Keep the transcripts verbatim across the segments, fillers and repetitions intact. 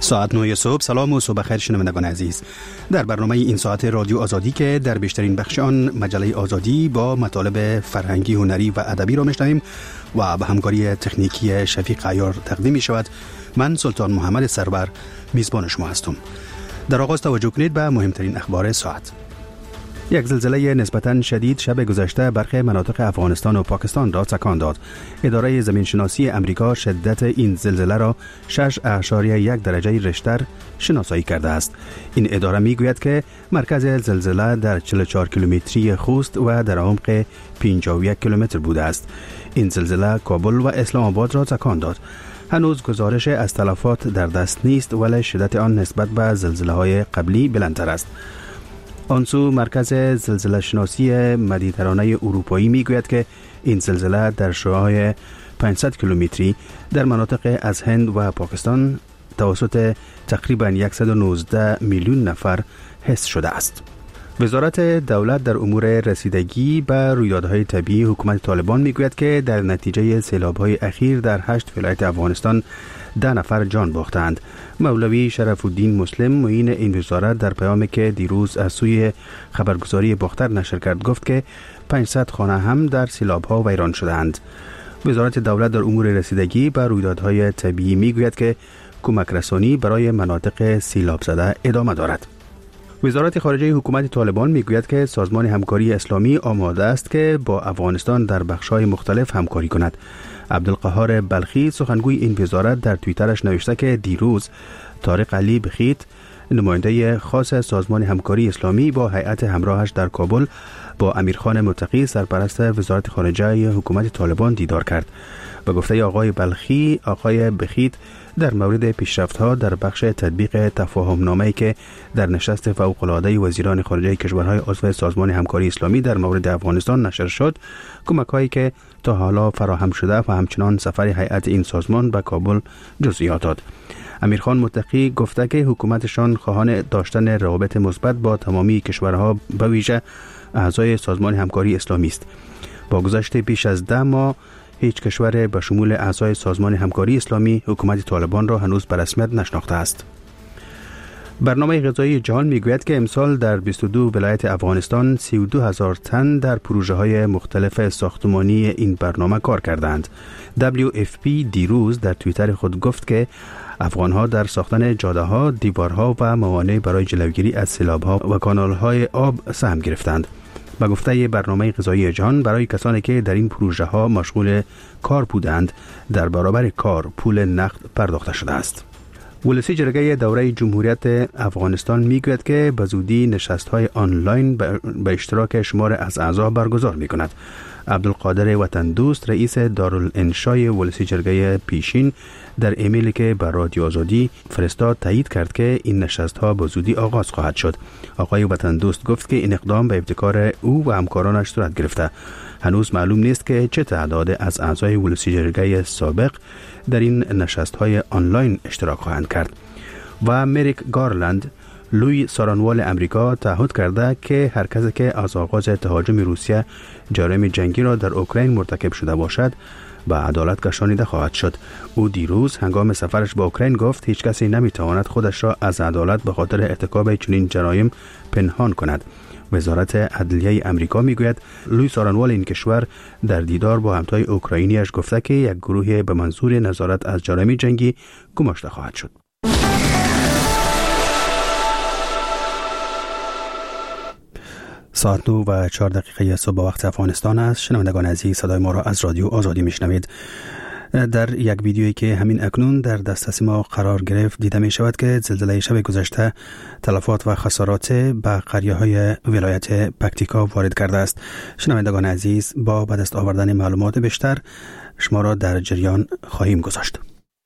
ساعت نه صبح. سلام و صبح خیر شنوندگان عزیز. در برنامه این ساعت رادیو آزادی که در بیشترین بخش آن مجله آزادی با مطالب فرهنگی، هنری و ادبی را میشنویم و به همکاری تکنیکی شفیق عیار تقدیم می شود. من سلطان محمد سرور میزبان شما هستم. در آغاز توجه کنید به مهمترین اخبار ساعت. یک زلزله نسبتاً شدید شب گذشته برخی مناطق افغانستان و پاکستان را تکان داد. اداره زمینشناسی امریکا شدت این زلزله را شش اعشاریه یک درجه ریشتر شناسایی کرده است. این اداره میگوید که مرکز زلزله در چهل و چهار کیلومتری خوست و در عمق پنجاه و یک کیلومتر بوده است. این زلزله کابل و اسلام آباد را تکان داد. هنوز گزارش از تلفات در دست نیست، ولی شدت آن نسبت به زلزله‌های قبلی بلندتر است. آنسو مرکز زلزله شناسی مدیترانه اروپایی میگوید که این زلزله در شعاع پانصد کیلومتری در مناطق از هند و پاکستان توسط تقریباً صد و نوزده میلیون نفر حس شده است. وزارت دولت در امور رسیدگی به رویدادهای طبیعی حکومت طالبان میگوید که در نتیجه سیلاب‌های اخیر در هشت ولایت افغانستان ده نفر جان باختند. مولوی شرف الدین مسلم معین این وزارت در پیامی که دیروز از سوی خبرگزاری باختر نشر کرد گفت که پانصد خانه هم در سیلاب‌ها ویران شدند. وزارت دولت در امور رسیدگی به رویدادهای طبیعی میگوید که کمک رسانی برای مناطق سیلاب زده ادامه دارد. وزارت خارجه حکومت طالبان میگوید که سازمان همکاری اسلامی آماده است که با افغانستان در بخش‌های مختلف همکاری کند. عبدالقهار بلخی سخنگوی این وزارت در توییترش نوشته که دیروز طارق علی بخیت نماینده خاص سازمان همکاری اسلامی با هیئت همراهش در کابل با امیرخان متقی سرپرست وزارت خارجه حکومت طالبان دیدار کرد. به گفته آقای بلخی، آقای بخیت در مورد پیشرفت‌ها در بخش تطبیق تفاهم نامه‌ای که در نشست فوق‌العاده وزیران خارجه کشورهای عضو سازمان همکاری اسلامی در مورد افغانستان نشر شد، کمک‌هایی که تا حالا فراهم شده و همچنان سفر هیئت این سازمان به کابل جزئیات داد. امیرخان متقی گفته که حکومتشان خواهان داشتن روابط مثبت با تمامی کشورها به ویژه اعضای سازمان همکاری اسلامی است. با گذشت بیش از ده ماه هیچ کشور به شمول اعضای سازمان همکاری اسلامی حکومت طالبان را هنوز به رسمیت نشناخته است. برنامه غذایی جهان میگوید که امسال در بیست و دو ولایت افغانستان سی و دو هزار تن در پروژه های مختلف ساختمانی این برنامه کار کردند. دبلیو اف پی دیروز در توییتر خود گفت که افغانها در ساختن جاده ها، دیوارها و موانع برای جلوگیری از سیلاب‌ها و کانال‌های آب سهم گرفتند. با گفته برنامه غذایی جهان، برای کسانی که در این پروژه ها مشغول کار بودند در برابر کار پول نقد پرداخته شده است. ولسی جرگه دوره جمهوریت افغانستان میگوید که به زودی نشست‌های آنلاین به اشتراک شمار از اعضا برگزار می‌کند. عبدالقادر وطن دوست رئیس دارالانشای ولسی جرگه پیشین در ایمیلی که به رادیو آزادی فرستاد تایید کرد که این نشست‌ها به زودی آغاز خواهد شد. آقای وطن دوست گفت که این اقدام به ابتکار او و همکارانش صورت گرفته. هنوز معلوم نیست که چه تعداد از اعضای ولسی جرگه سابق در این نشست‌های آنلاین اشتراک خواهند کرد. و مریک گارلند لوی سارانوال امریکا تعهد کرده که هر کسی که از آغاز تهاجم روسیه جرایم جنگی را در اوکراین مرتکب شده باشد به عدالت کشانیده خواهد شد. او دیروز هنگام سفرش به اوکراین گفت هیچ کسی نمیتواند خودش را از عدالت به خاطر ارتکاب چنین جرایم پنهان کند. وزارت عدلیه امریکا میگوید لوی سارانوال این کشور در دیدار با همتای اوکراینیش گفته که یک گروه به منظور نظارت از جرایم جنگی گماشته خواهد شد. ساعت نو و چهار دقیقه صبح وقت افغانستان است. شنوندگان عزیز، صدای ما را از رادیو آزادی میشنوید. در یک ویدیویی که همین اکنون در دسترس ما قرار گرفت دیده می شود که زلزله شب گذشته تلفات و خسارات به قریه‌های ولایت پکتیکا وارد کرده است. شنوندگان عزیز، با به دست آوردن معلومات بیشتر شما را در جریان خواهیم گذاشت.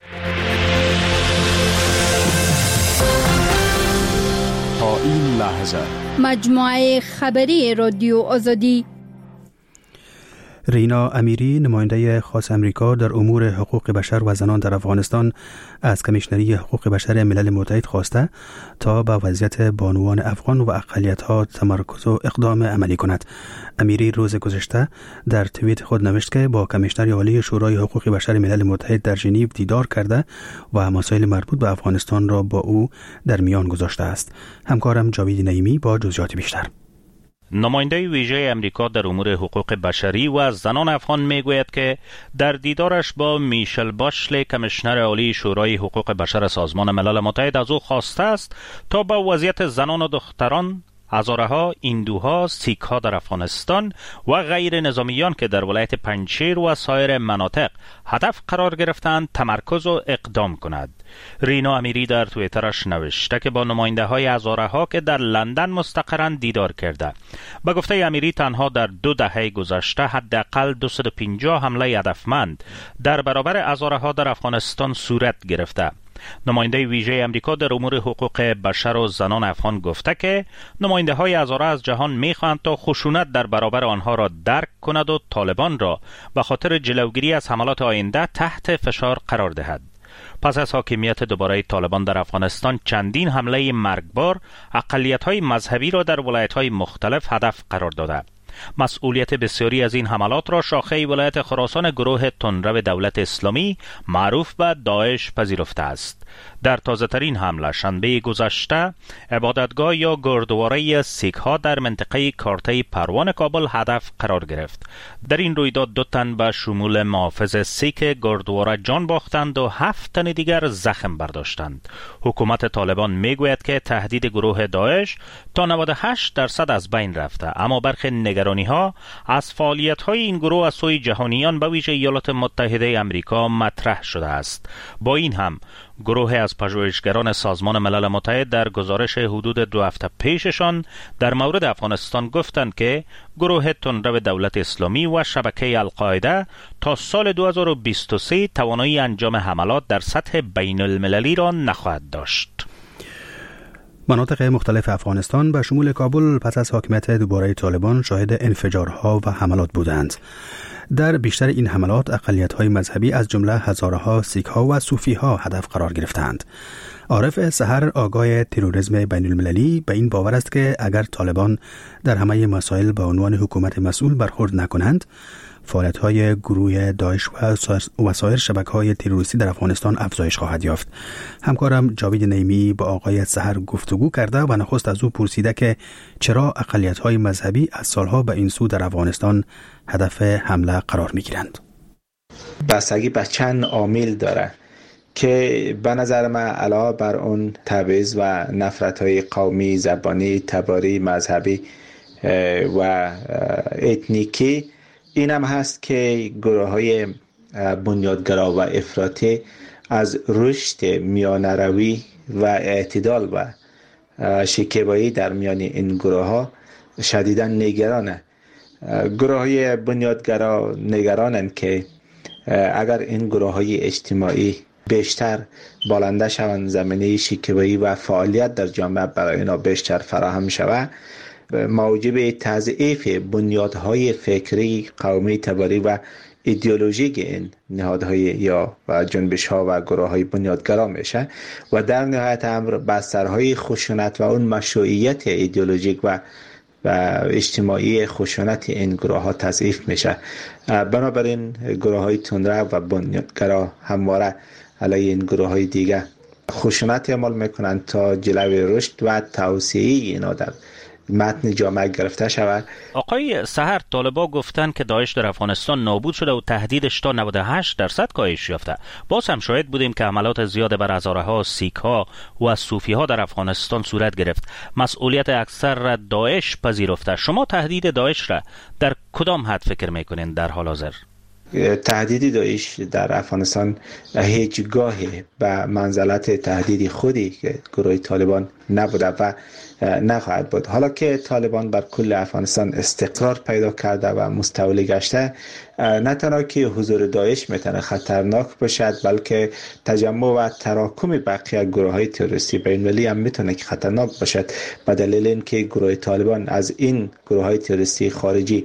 تا این لحظه مجموعه خبری رادیو آزادی. رینا امیری، نماینده خاص امریکا در امور حقوق بشر و زنان در افغانستان، از کمیشنری حقوق بشر ملل متحد خواسته تا به وضعیت بانوان افغان و اقلیت‌ها تمرکز و اقدام عملی کند. امیری روز گذشته در توییت خود نوشت که با کمیشنر عالی شورای حقوق بشر ملل متحد در ژنو دیدار کرده و مسائل مربوط به افغانستان را با او در میان گذاشته است. همکارم جاوید نعیمی با جزئیات بیشتر. نماینده ویژه امریکا در امور حقوق بشری و زنان افغان میگوید که در دیدارش با میشل باشلی، کمیشنر عالی شورای حقوق بشر سازمان ملل متحد، از او خواسته است تا با وضعیت زنان و دختران، هزارها هندوها، سیکها در افغانستان و غیر نظامیان که در ولایت پنجشیر و سایر مناطق هدف قرار گرفتند تمرکز و اقدام کند. رینا امیری در توییترش نوشته که با نماینده های هزارها که در لندن مستقرند دیدار کرده. به گفته امیری تنها در دو دهه گذشته حداقل دویست و پنجاه حمله هدفمند در برابر هزارها در افغانستان صورت گرفته. نماینده ویژه امریکا در امور حقوق بشر و زنان افغان گفته که نماینده های هزاره از جهان میخواهند تا خشونت در برابر آنها را درک کند و طالبان را به خاطر جلوگیری از حملات آینده تحت فشار قرار دهد. پس از حاکمیت دوباره طالبان در افغانستان، چندین حمله مرگبار اقلیت‌های مذهبی را در ولایت‌های مختلف هدف قرار داده. مسئولیت بسیاری از این حملات را شاخه ولایت خراسان گروه تندرو دولت اسلامی معروف به داعش پذیرفته است. در تازه ترین حمله شنبه گذشته، عبادتگاه یا گردواره سیکها در منطقه کارته پروان کابل هدف قرار گرفت. در این رویداد دو تن به شمول محافظ سیک گردواره جان باختند و هفت تن دیگر زخم برداشتند. حکومت طالبان میگوید که تهدید گروه داعش تا نود و هشت درصد از بین رفته، اما برخی نگرانی ها از فعالیت های این گروه از سوی جهانیان به ویژه ایالات متحده آمریکا مطرح شده است. با این هم گروه از پژوهشگران سازمان ملل متحد در گزارش حدود دو هفته پیششان در مورد افغانستان گفتند که گروه تندرو دولت اسلامی و شبکه القاعده تا سال دو هزار و بیست و سه توانایی انجام حملات در سطح بین المللی را نخواهد داشت. مناطق مختلف افغانستان به شمول کابل پس از حاکمیت دوباره طالبان شاهد انفجارها و حملات بودند. در بیشتر این حملات اقلیت‌های مذهبی از جمله هزارها سیک‌ها و صوفی‌ها هدف قرار گرفتند. عارف سحر، آگاه تروریسم بین المللی، به این باور است که اگر طالبان در همه مسائل به عنوان حکومت مسئول برخورد نکنند، فعالیت‌های گروه داعش و سایر شبکه‌های تروریستی در افغانستان افزایش خواهد یافت. همکارم جاوید نعیمی با آقای سحر گفتگو کرده و نخست از او پرسیده که چرا اقلیت‌های مذهبی از سالها به این سو در افغانستان هدف حمله قرار می‌گیرند. بستگی به چند عامل داره که به نظر من علاوه بر اون تبعیض و نفرت‌های قومی، زبانی، تباری، مذهبی و اتنیکی، این هم هست که گروه های بنیادگرا و افراطی از رشد میانروی و اعتدال و شکیبایی در میان این گروه ها شدیداً نگرانه. گروه های بنیادگرا نگرانند که اگر این گروه های اجتماعی بیشتر بالنده شوند، زمینه شکیبایی و فعالیت در جامعه برای اینا بیشتر فراهم شود، موجب تضعیف بنیادهای فکری، قومی، تباری و ایدئولوژیک این نهادهای یا و جنبش‌ها و گروه‌های بنیادگرا میشه و در نهایت امر بسترهای خشونت و اون مشروعیت ایدئولوژیک و و اجتماعی خشونت این گروه‌ها تضعیف میشه. بنابراین گروه‌های تندرو و بنیادگرا همواره علیه این گروه‌های دیگه خشونت اعمال میکنن تا جلوی رشد و توسعه اینا در متن جامعه گرفته شود. آقای سحر، طالبا گفتن که داعش در افغانستان نابود شده و تهدیدش تا نود و هشت درصد کاهش یافته. باز هم شاهد بودیم که حملات زیاد بر هزارها سیک‌ها و صوفی‌ها در افغانستان صورت گرفت. مسئولیت اکثر را داعش پذیرفته. شما تهدید داعش را در کدام حد فکر میکنین در حال حاضر؟ تهدید داعش در افغانستان هیچگاهی به منزلت تهدید خودی که گروه طالبان نبوده و نخواهد بود. حالا که طالبان بر کل افغانستان استقرار پیدا کرده و مستولی گشته، نه تنها که حضور داعش میتونه خطرناک باشد، بلکه تجمع و تراکم بقیه گروه های تروریستی بین‌المللی هم میتونه که خطرناک باشد، به دلیل اینکه گروه طالبان از این گروه های تروریستی خارجی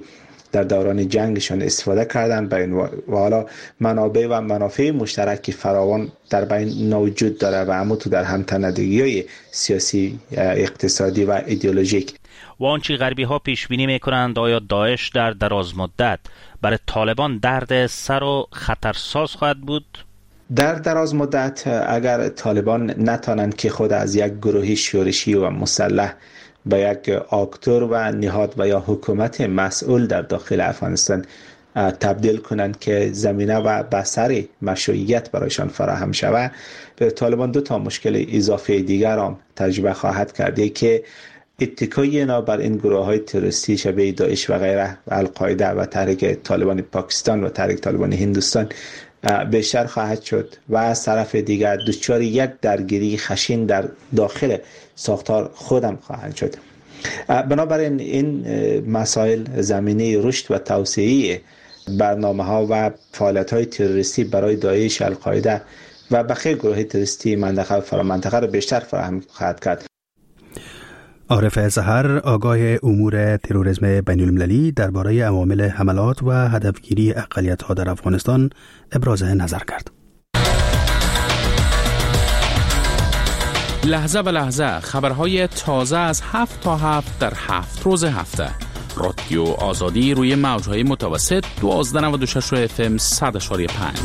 در دوران جنگشان استفاده کردن بین و حالا منابع و منافع مشترکی فراوان در بین موجود داره و اما تو در همتنیدگی‌های سیاسی، اقتصادی و ایدئولوژیک. و آنچه غربی ها پیش بینی میکنند آیا داعش در دراز مدت برای طالبان درد سر و خطرساز خواهد بود؟ در دراز مدت اگر طالبان نتانند که خود از یک گروه شورشی و مسلح به یک آکتور و نهاد و یا حکومت مسئول در داخل افغانستان تبدیل کنند که زمینه و بستر مشروعیت برایشان فراهم شود، طالبان دو تا مشکل اضافه دیگر هم تجربه خواهد کرده که اتکای اینا بر این گروه های تروریستی شبیه داعش و غیره و القاعده و تحریک طالبان پاکستان و تحریک طالبان هندوستان بیشتر خواهد شد و از طرف دیگر دچار یک درگیری خشن در داخل ساختار خودم خواهند شد. بنابراین این مسائل زمینه رشد و توسعه برنامه ها و فعالیت های تروریستی برای داعش، القاعده و بقیه گروه تروریستی منطقه و فرامنطقه را بیشتر فراهم خواهد کرد. عارف سحر، آگاه امور تروریسم بین المللی، درباره عوامل حملات و هدفگیری اقلیت‌ها در افغانستان ابراز نظر کرد. لحظه به لحظه خبرهای تازه از هفت تا هفت در هفت روز هفته. رادیو آزادی روی موجهای متوسط دوازده نود و شش اف ام صد و پنج.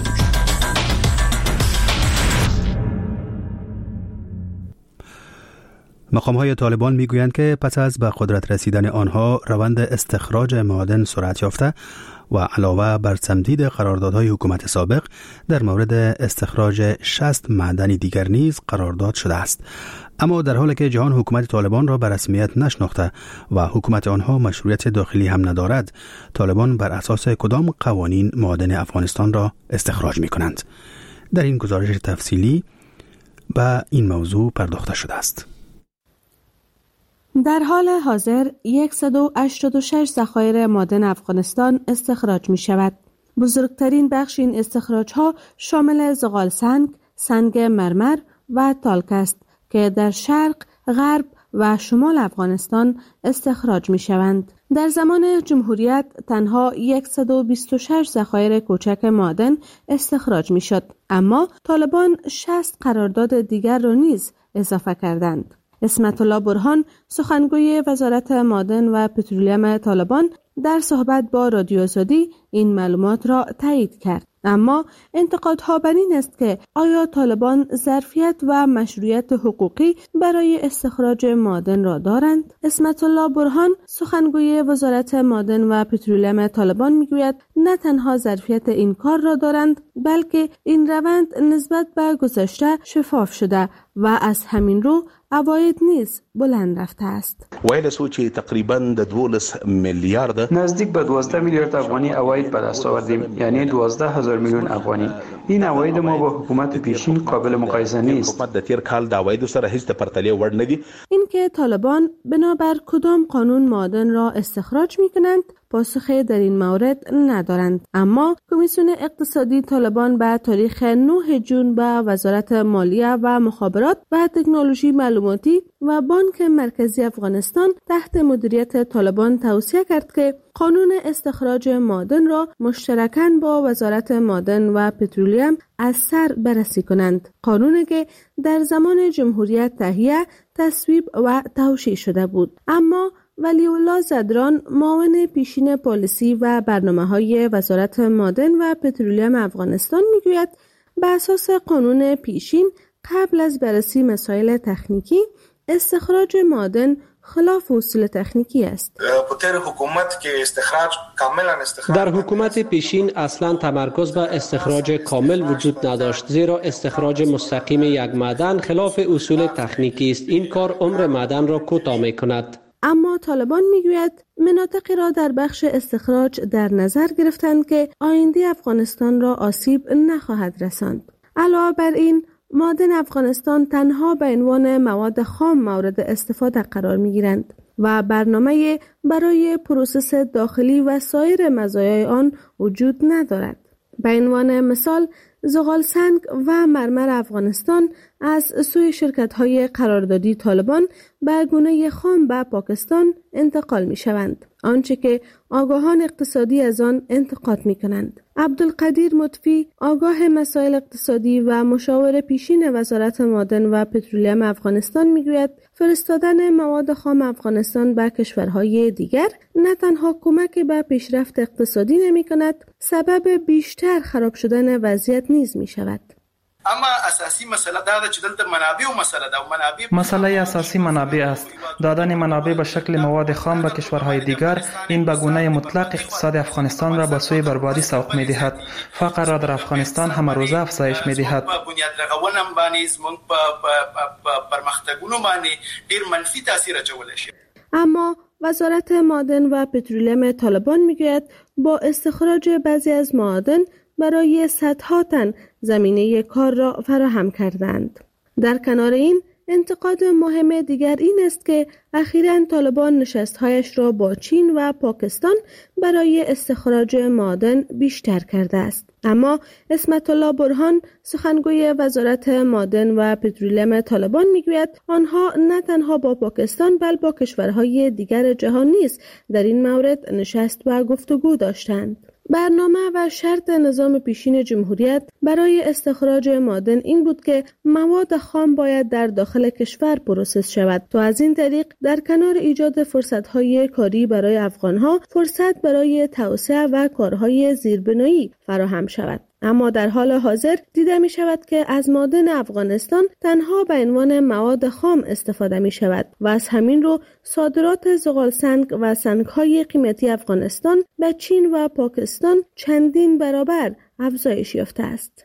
مقام‌های طالبان می‌گویند که پس از به قدرت رسیدن آنها روند استخراج معادن سرعت یافته و علاوه بر تمدید قراردادهای حکومت سابق در مورد استخراج شصت معدن دیگر نیز قرارداد شده است. اما در حالی که جهان حکومت طالبان را به رسمیت نشناخته و حکومت آنها مشروعیت داخلی هم ندارد، طالبان بر اساس کدام قوانین معادن افغانستان را استخراج می‌کنند؟ در این گزارش تفصیلی به این موضوع پرداخته شده است. در حال حاضر صد و هشتاد و شش ذخایر معدن افغانستان استخراج می شود. بزرگترین بخش این استخراج ها شامل زغال سنگ، سنگ مرمر و تالک است که در شرق، غرب و شمال افغانستان استخراج می شوند. در زمان جمهوریت تنها صد و بیست و شش ذخایر کوچک معدن استخراج می شد، اما طالبان شصت قرارداد دیگر را نیز اضافه کردند. اسمت الله برهان، سخنگوی وزارت معدن و پترولیم طالبان، در صحبت با رادیو آزادی این معلومات را تایید کرد. اما انتقادها بر این است که آیا طالبان ظرفیت و مشروعیت حقوقی برای استخراج معدن را دارند؟ اسمت الله برهان، سخنگوی وزارت معدن و پترولیم طالبان، میگوید نه تنها ظرفیت این کار را دارند، بلکه این روند نسبت به گذشته شفاف شده و از همین رو عواید نیز بلند رفته است. ویل سوچی تقریباً دوازده میلیارد نزدیک به دوازده میلیارد افغانی عواید به دست آوردیم، یعنی دوازده هزار میلیون افغانی. این عواید ما با حکومت پیشین قابل مقایسه نیست. حکومت د تیر کال د عوایدو سره هیڅ د پرتله وړ نه دي. اینکه طالبان بنابر کدام قانون معدن را استخراج می‌کنند پاسخی در این مورد ندارند، اما کمیسیون اقتصادی طالبان به تاریخ نه ژوئن به وزارت مالیه و مخابرات و تکنولوژی معلوماتی و بانک مرکزی افغانستان تحت مدیریت طالبان توصیه کرد که قانون استخراج معدن را مشترکاً با وزارت معدن و پترولیم از سر بررسی کنند. قانونی که در زمان جمهوریت تهیه، تصویب و توشیح شده بود. اما ولی الله زدران، معاون پیشین پالیسی و برنامه‌های وزارت معدن و پترولیم افغانستان، میگوید به اساس قانون پیشین قبل از بررسی مسائل تکنیکی استخراج معدن خلاف اصول تکنیکی است. در حکومت پیشین اصلا تمرکز بر استخراج کامل وجود نداشت، زیرا استخراج مستقیم یک معدن خلاف اصول تکنیکی است. این کار عمر معدن را کوتاه می‌کند. اما طالبان میگوید مناطقی را در بخش استخراج در نظر گرفتند که آینده افغانستان را آسیب نخواهد رساند. علاوه بر این، معدن افغانستان تنها به عنوان مواد خام مورد استفاده قرار میگیرند و برنامه برای پروسس داخلی و سایر مزایای آن وجود ندارد. به عنوان مثال، زغال سنگ و مرمر افغانستان از سوی شرکت‌های قراردادی طالبان به گونه خام به پاکستان انتقال می‌شوند، آنچه که آگاهان اقتصادی از آن انتقاد می‌کنند. عبدالقدیر مطفی، آگاه مسائل اقتصادی و مشاور پیشین وزارت معدن و پترولیم افغانستان می‌گوید فرستادن مواد خام افغانستان به کشورهای دیگر نه تنها کمک به پیشرفت اقتصادی نمی‌کند، سبب بیشتر خراب شدن وضعیت نیز می‌شود. اما اساسی مسئله دا ده چې دلته منابع او مسئله ده او منابع مسئله اساسی منابع است. دادن منابع به شکل مواد خام به کشورهای دیگر این به گونه مطلق اقتصاد افغانستان را به سوی بربادی سوق می‌دهد. فقر را در افغانستان همه روزه افزایش می‌دهد. بنیاد رغونم باندې زموږ په پرمختګونو باندې ډیر منفي تاثیر اچولی شي. اما وزارت معدن و پترولیم طالبان میگوید با استخراج بعضی از معادن برای صدها تن زمینه کار را فراهم کردند. در کنار این انتقاد مهم دیگر این است که اخیراً طالبان نشست‌هایش را با چین و پاکستان برای استخراج معادن بیشتر کرده است. اما اسمت الله برهان، سخنگوی وزارت معدن و پترولیم طالبان میگوید آنها نه تنها با پاکستان بلکه با کشورهای دیگر جهان نیز در این مورد نشست و گفتگو داشتند. برنامه و شرط نظام پیشین جمهوریت برای استخراج معادن این بود که مواد خام باید در داخل کشور پروسس شود تا از این طریق در کنار ایجاد فرصت‌های کاری برای افغان‌ها، فرصت برای توسعه و کارهای زیربنایی فراهم شود. اما در حال حاضر دیده می شود که از معادن افغانستان تنها به عنوان مواد خام استفاده می شود و از همین رو صادرات زغال سنگ و سنگ‌های قیمتی افغانستان به چین و پاکستان چندین برابر افزایش یافته است.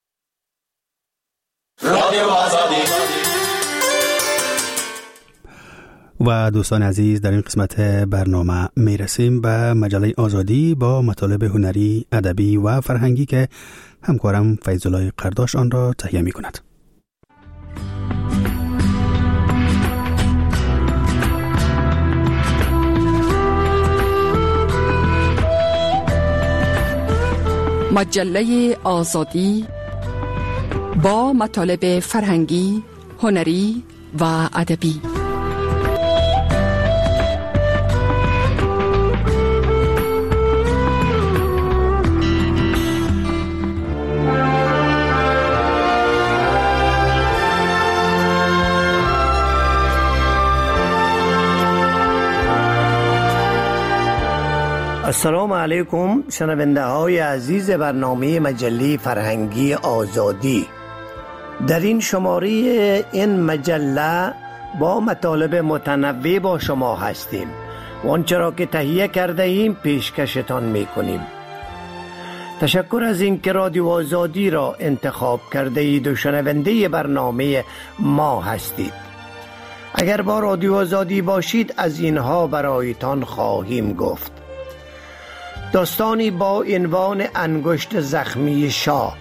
و دوستان عزیز، در این قسمت برنامه می رسیم به مجله آزادی با مطالب هنری، ادبی و فرهنگی که همکارم فیض‌الله قرداش آن را تهیه می کند. مجله آزادی با مطالب فرهنگی، هنری و ادبی. السلام علیکم شنونده های عزیز برنامه مجله فرهنگی آزادی. در این شماره این مجله با مطالب متنوع با شما هستیم و آنچه را که تهیه کرده ایم پیشکشتان میکنیم. تشکر از اینکه رادیو آزادی را انتخاب کرده اید و شنونده برنامه ما هستید. اگر با رادیو آزادی باشید از اینها برایتان خواهیم گفت. داستانی با عنوان انگشت زخمی شاه،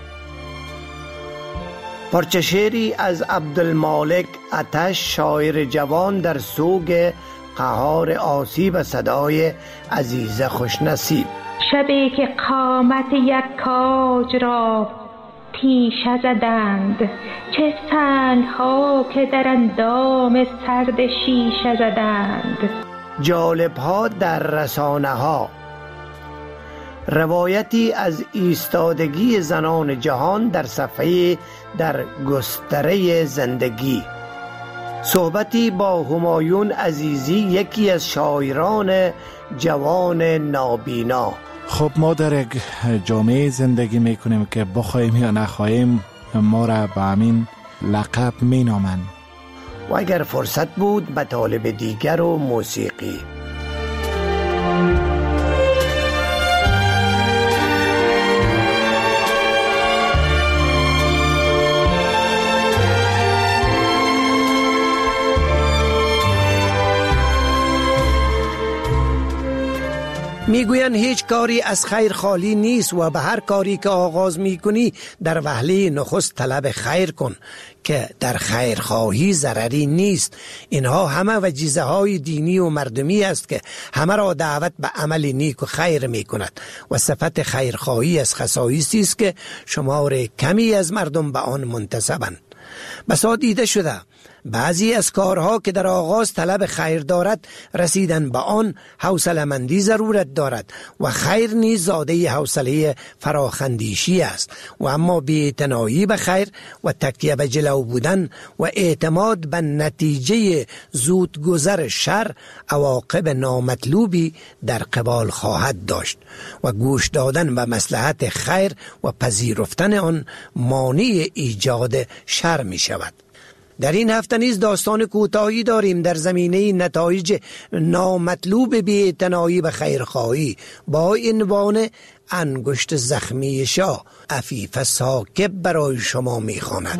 پارچه شعری از عبدالمالک آتش، شاعر جوان در سوگ قهار آسیب، صدای عزیز خوشنصیب. شبی که قامت یک کاج را تیشه زدند، چه سنگ ها که در اندام سرد شیشه زدند. جالب ها در رسانه ها، روایتی از ایستادگی زنان جهان در صفحه در گستره زندگی. صحبتی با همایون عزیزی، یکی از شاعران جوان نابینا. خب ما در یک جامعه زندگی میکنیم که بخوایم یا نخواهیم ما را به همین لقب مینامند. و اگر فرصت بود مطالب دیگر و موسیقی. میگوین هیچ کاری از خیر خالی نیست و به هر کاری که آغاز میکنی در وهله نخست طلب خیر کن که در خیر خواهی ضرری نیست. اینها همه وجیزه های دینی و مردمی است که همه را دعوت به عمل نیک و خیر میکند و صفت خیرخواهی از خصایصی است که شمار کمی از مردم به آن منتسبند. بسا دیده شده بعضی از کارها که در آغاز طلب خیر دارد رسیدن به آن حوصله‌مندی ضرورت دارد و خیر نیز زاده حوصله فراخندیشی است و اما بی‌اعتنایی به خیر و تکیه به جلو بودن و اعتماد به نتیجه زودگذر شر عواقب نامطلوبی در قبال خواهد داشت و گوش دادن به مصلحت خیر و پذیرفتن آن مانع ایجاد شر می شود. در این هفته نیز داستان کوتاهی داریم در زمینه نتایج نامطلوب بی‌اعتنایی به خیرخواهی با عنوان انگشت زخمی شاه. عفیف ثاقب برای شما می‌خواند.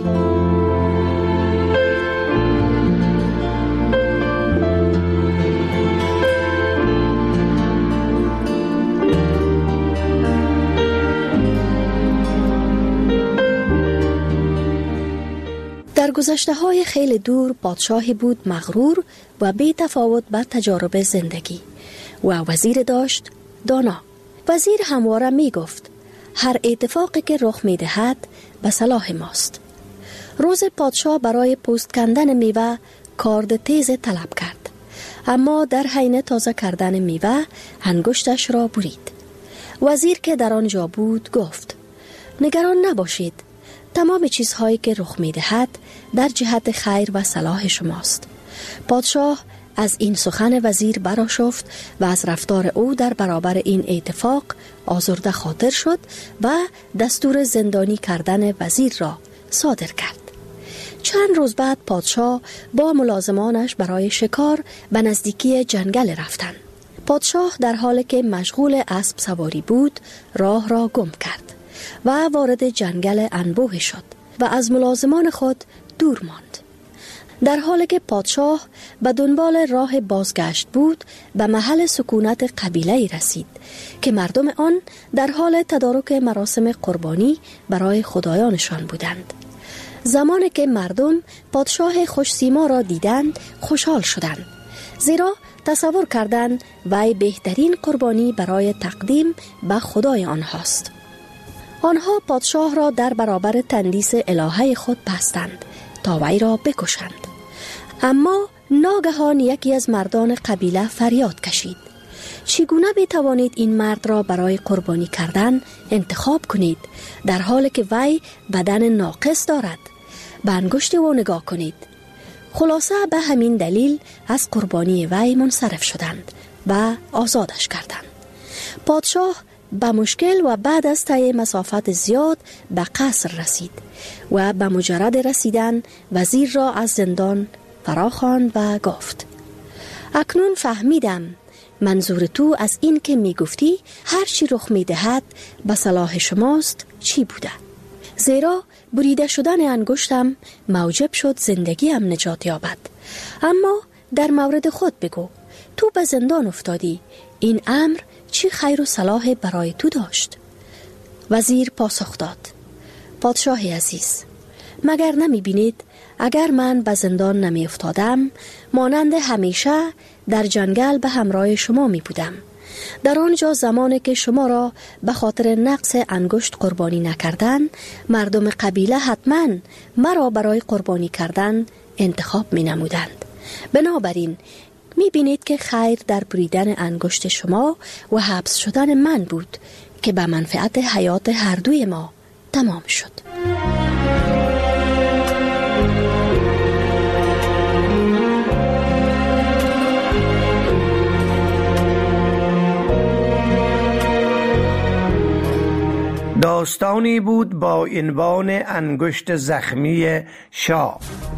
در گذشته های خیلی دور پادشاهی بود مغرور و بی تفاوت به تجارب زندگی و وزیر داشت دانا. وزیر همواره می گفت هر اتفاقی که رخ می دهد به صلاح ماست. روز پادشاه برای پوست کندن میوه کارد تیز طلب کرد، اما در حین تازه کردن میوه انگشتش را برید. وزیر که در آنجا بود گفت نگران نباشید، تمام چیزهایی که رخ می دهد در جهت خیر و صلاح شماست. پادشاه از این سخن وزیر برآشفت و از رفتار او در برابر این اتفاق آزرده خاطر شد و دستور زندانی کردن وزیر را صادر کرد. چند روز بعد پادشاه با ملازمانش برای شکار به نزدیکی جنگل رفتند. پادشاه در حالی که مشغول اسب سواری بود راه را گم کرد و وارد جنگل انبوه شد و از ملازمان خود دور ماند. در حالی که پادشاه به دنبال راه بازگشت بود به محل سکونت قبیله‌ای رسید که مردم آن در حال تدارک مراسم قربانی برای خدایانشان بودند. زمانی که مردم پادشاه خوش سیما را دیدند خوشحال شدند، زیرا تصور کردند وی بهترین قربانی برای تقدیم به خدای آنهاست. آنها پادشاه را در برابر تندیس الهه خود بستند تا وی را بکشند. اما ناگهان یکی از مردان قبیله فریاد کشید: چگونه بتوانید این مرد را برای قربانی کردن انتخاب کنید در حالی که وی بدن ناقص دارد؟ به انگشت او نگاه کنید. خلاصه به همین دلیل از قربانی وی منصرف شدند و آزادش کردند. پادشاه به مشکل و بعد از طی مسافت زیاد به قصر رسید و به مجرد رسیدن وزیر را از زندان فراخواند و گفت: اکنون فهمیدم منظور تو از این که می گفتی هر چی رخ می دهد به صلاح شماست چی بوده؟ زیرا بریده شدن انگشتم موجب شد زندگیم نجات یابد. اما در مورد خود بگو، تو به زندان افتادی، این امر چی خیر و صلاح برای تو داشت؟ وزیر پاسخ داد: پادشاه عزیز، مگر نمی بینید اگر من به زندان نمی افتادم مانند همیشه در جنگل به همراه شما می بودم. در آنجا زمانی که شما را به خاطر نقص انگشت قربانی نکردن، مردم قبیله حتما مرا برای قربانی کردن انتخاب می نمودند. بنابراین می بینید که خیر در بریدن انگشت شما و حبس شدن من بود که به منفعت حیات هر دوی ما تمام شد. داستانی بود با عنوان انگشت زخمی شاه.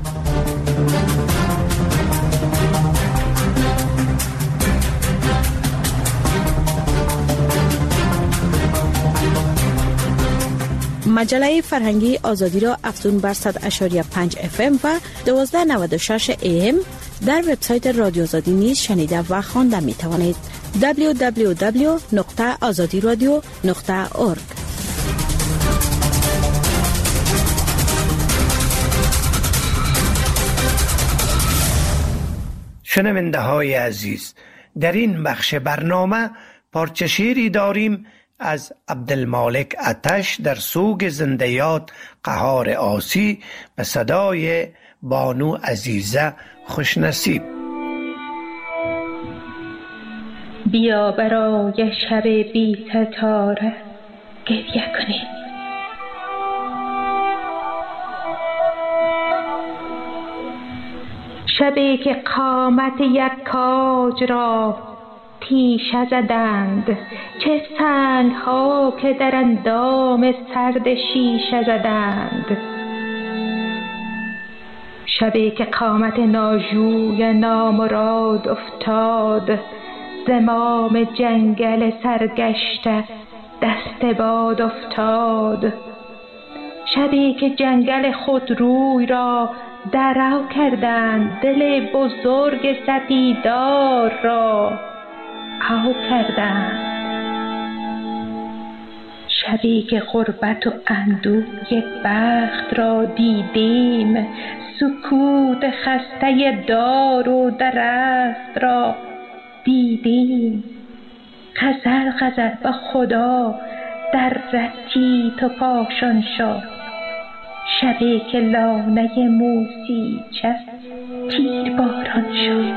مجله فرهنگی آزادی را افزون بر صد اشاری پنج اف ام و دوازده نود و شش ای ام در وبسایت رادیو آزادی نیز شنیده و خوانده می توانید. دبلیو دبلیو دبلیو نقطه آزادی رادیو نقطه اورگ. شنونده های عزیز، در این بخش برنامه پارچه شعری داریم از عبدالمالک آتش در سوگ زندیات قهار آسی به صدای بانو عزیزه خوشنصیب. بیا برای شب بی ستاره گریه کنیم. شبی که قامت یک کاج را تیشه زدند، چه سنگ‌ها که در اندام سرد شیشه زدند. شبی که قامت ناجوی نامراد افتاد، زمام جنگل سرگشته دست باد افتاد. شبی که جنگل خودروی را درو کردند، دل بزرگ سپیدار را او کردند. شبی که غربت و اندوه یک بخت را دیدیم، سکوت خسته دار و درخت را دیدیم. غزل غزل و خدا در رتی تو پاشان شد. شبی که لانه موسی چه تیر باران شد.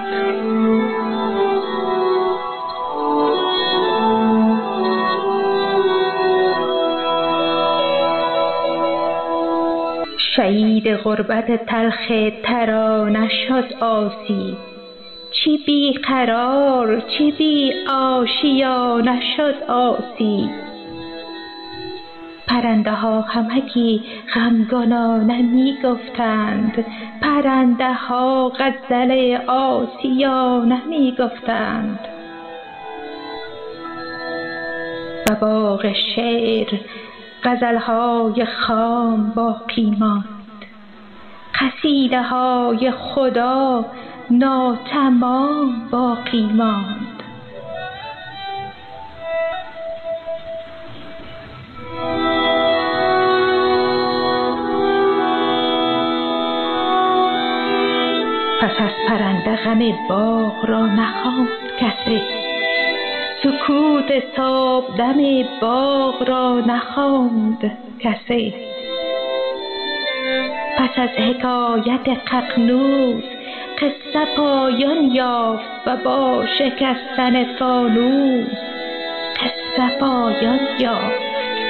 شهید غربت تلخ ترانه شد آسی، چی بی قرار چی بی آشیانه شد آسی. پرنده ها همگی غمگنانه می گفتند، پرنده ها غزل آسیانه می گفتند. و باغ شعر غزل های خام باقی ماند، قصیده های خدا ناتمام باقی ماند. پس از پرنده غم باغ را نخواند کسی، سکوت صبح دم باغ را نخواند کسی. پس از حکایت ققنوس قصه پایان یافت و با شکستن فانوس قصه پایان یافت.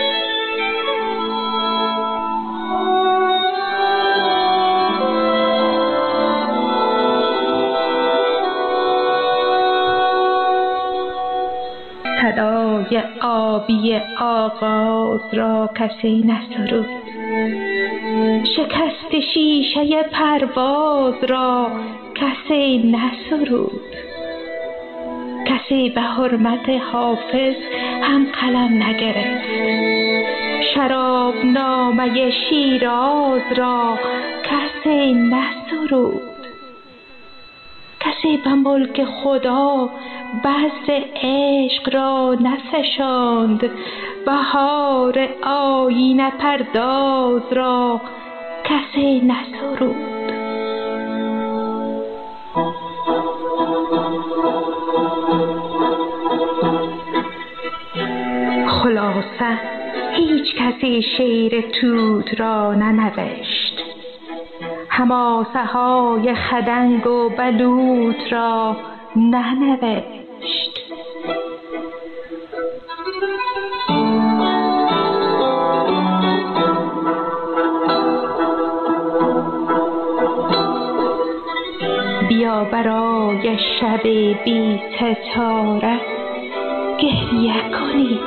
صدای آبی آغاز را کسی نسرود، شکست شیشه پرواز را کسی نسرود. کسی به حرمت حافظ هم قلم نگرفت، شراب نامه شیراز را کسی نسرود. کسی به ملک خدا بذر عشق را نفشاند، بهار آیینه پرداز را کسی نسرود. خلاصه هیچ کسی شعر توت را ننوشت، حماسه های خدنگ و بلوط را ننوشت. بیا برای شب بی ستاره گریه کنی،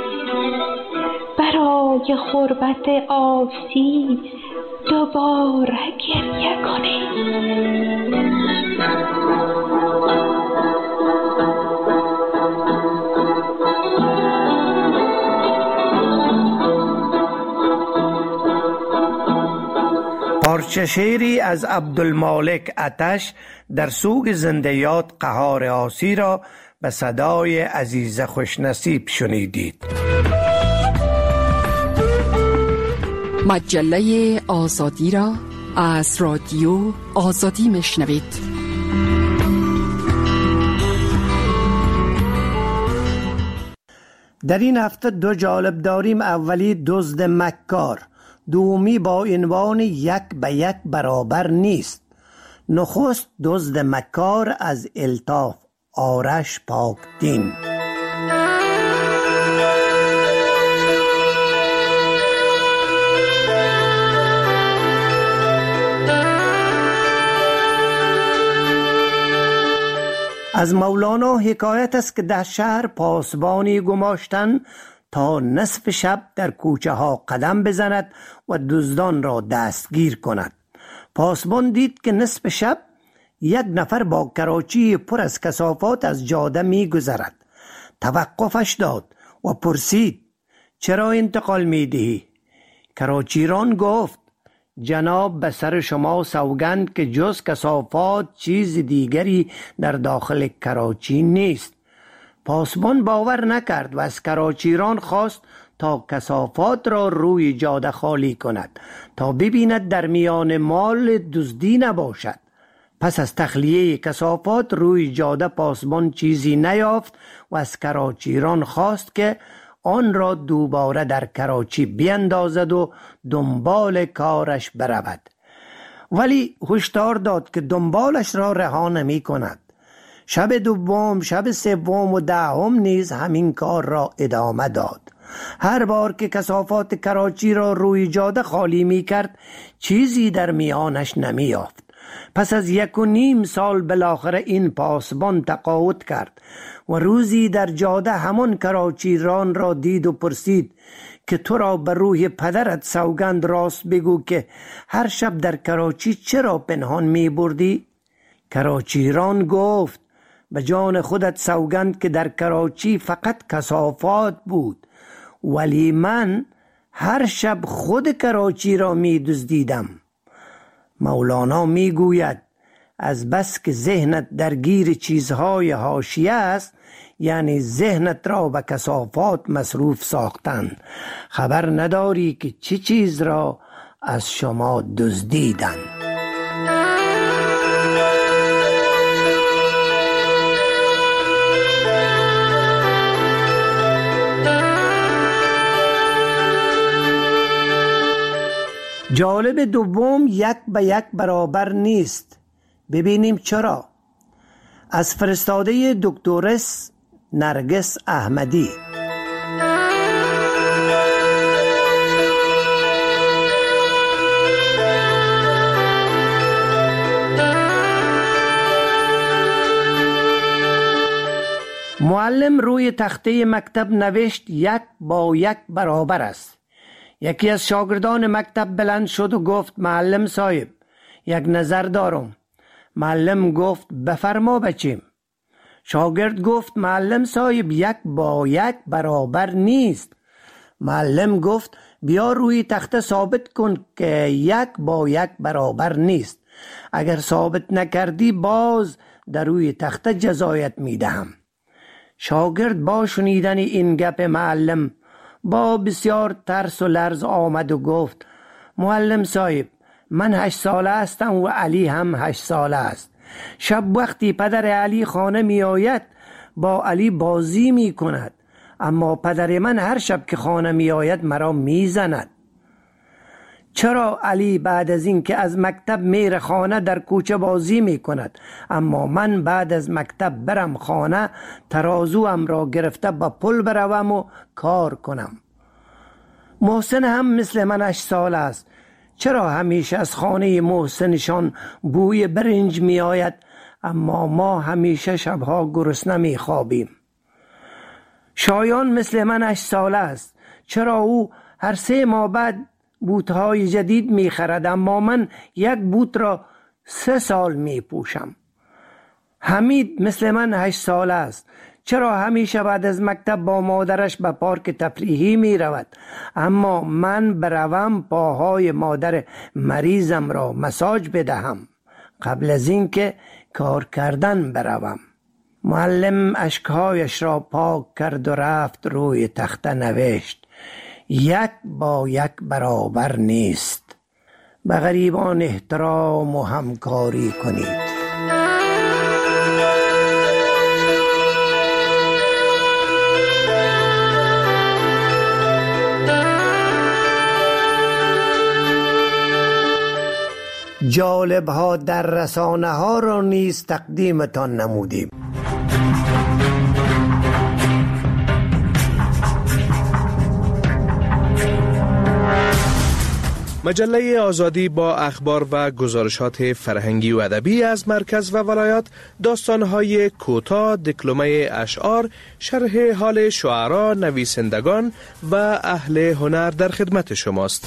برای غربت آسی دوباره گریه کنی. پارچه شعری از عبدالمالک آتش در سوگ زندیات قهار آسی را به صدای عزیز خوشنصیب شنیدید. مجله آزادی را از رادیو آزادی میشنوید. در این هفته دو جالب داریم. اولی دزد مکار، دومی با عنوان یک به یک برابر نیست. نخست دزد مکار از الطاف آرش پاکدین. از مولانا حکایت است که در شهر پاسبانی گماشتن تا نصف شب در کوچه ها قدم بزند و دزدان را دستگیر کند. پاسبان دید که نصف شب یک نفر با کراچی پر از کثافات از جاده می گذرد. توقفش داد و پرسید چرا انتقال می دهی؟ کراچیران گفت جناب به سر شما سوگند که جز کثافات چیز دیگری در داخل کراچی نیست. پاسبان باور نکرد و از کراچیران خواست تا کثافات را روی جاده خالی کند تا ببیند در میان مال دزدی نباشد. پس از تخلیه کثافات روی جاده پاسبان چیزی نیافت و از کراچیران خواست که آن را دوباره در کراچی بیندازد و دنبال کارش برود، ولی هشدار داد که دنبالش را رها نمی کند. شب دوم، شب سوم و دهم نیز همین کار را ادامه داد. هر بار که کثافات کراچی را روی جاده خالی می کرد چیزی در میانش نمی یافت. پس از یک و نیم سال بالاخره این پاسبان تقاعد کرد و روزی در جاده همان کراچیران را دید و پرسید که تو را بر روی پدرت سوگند راست بگو که هر شب در کراچی چرا پنهان می بردی؟ کراچیران گفت به جان خودت سوگند که در کراچی فقط کثافات بود، ولی من هر شب خود کراچی را می دزدیدم. مولانا می گوید از بس که ذهنت درگیر چیزهای حاشیه است، یعنی ذهنت را به کثافات مصروف ساختن، خبر نداری که چه چیز را از شما دزدیدن. جالب دوم یک به یک برابر نیست. ببینیم چرا. از فرستاده دکترس نرگس احمدی. معلم روی تخته مکتب نوشت یک با یک برابر است. یکی از شاگردان مکتب بلند شد و گفت معلم صاحب یک نظر دارم. معلم گفت بفرما بچیم. شاگرد گفت معلم صاحب یک با یک برابر نیست. معلم گفت بیا روی تخته ثابت کن که یک با یک برابر نیست. اگر ثابت نکردی باز در روی تخته جزایت میدهم. شاگرد با شنیدن این گپ معلم با بسیار ترس و لرز آمد و گفت معلم صاحب من هشت ساله هستم و علی هم هشت ساله است. شب وقتی پدر علی خانه می آید با علی بازی می کند، اما پدر من هر شب که خانه می آید مرا می زند. چرا علی بعد از این که از مکتب میره خانه در کوچه بازی می کند، اما من بعد از مکتب برم خانه ترازوام را گرفته با پل بروم و کار کنم؟ محسن هم مثل من هشت سال است. چرا همیشه از خانه محسنشان بوی برنج می آید، اما ما همیشه شبها گرسنه می خوابیم؟ شایان مثل من هشت ساله است. چرا او هر سه ماه بعد بوتهای جدید می خرد، اما من یک بوت را سه سال می پوشم؟ حمید مثل من هشت ساله است. چرا همیشه بعد از مکتب با مادرش به پارک تفریحی می رود، اما من بروم پاهای مادر مریضم را مساج بدهم قبل از این که کار کردن بروم؟ معلم اشکهایش را پاک کرد و رفت روی تخته نوشت یک با یک برابر نیست. به غریبان احترام و همکاری کنید. جالب ها در رسانه ها را نیز تقدیمتان نمودیم. مجله آزادی با اخبار و گزارشات فرهنگی و ادبی از مرکز و ولایات، داستان‌های کوتاه، دکلمه اشعار، شرح حال شعرا، نویسندگان و اهل هنر در خدمت شماست.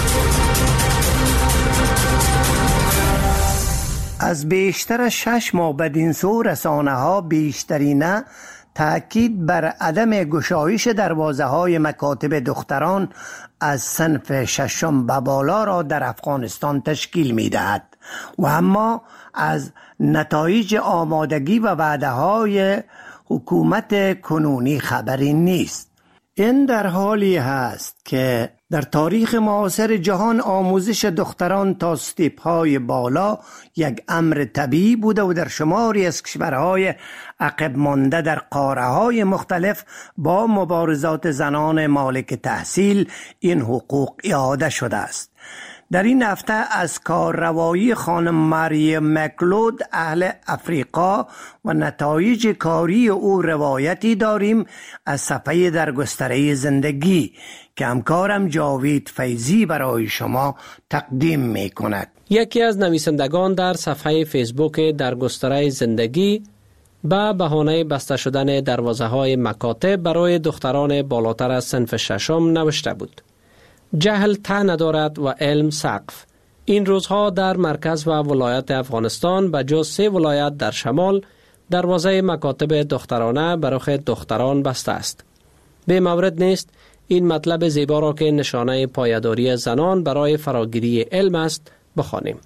از بیشتر شش ماه بدین سو رسانه ها بیشترینه تأکید بر عدم گشایش دروازه های مکاتب دختران از صنف ششم به بالا را در افغانستان تشکیل می دهد و اما از نتایج آمادگی و وعده های حکومت کنونی خبری نیست. این در حالی هست که در تاریخ معاصر جهان آموزش دختران تا سطح های بالا یک امر طبیعی بوده و در شماری از کشورهای عقب مانده در قاره های مختلف با مبارزات زنان مالک تحصیل این حقوق اعاده شده است. در این هفته از کارروایی خانم مریم مکلود اهل افریقا و نتایج کاری او روایتی داریم از صفحه در گستره زندگی که همکارم جاوید فیضی برای شما تقدیم می کند. یکی از نویسندگان در صفحه فیسبوک در گستره زندگی به بهانه بسته شدن دروازه های مکاتب برای دختران بالاتر از صنف ششم نوشته بود: جهل ته ندارد و علم سقف. این روزها در مرکز و ولایت افغانستان به جز سه ولایت در شمال دروازه مکاتب دخترانه بر رخ دختران بسته است. به مورد نیست این مطلب زیبا را که نشانه پایداری زنان برای فراگیری علم است بخوانیم.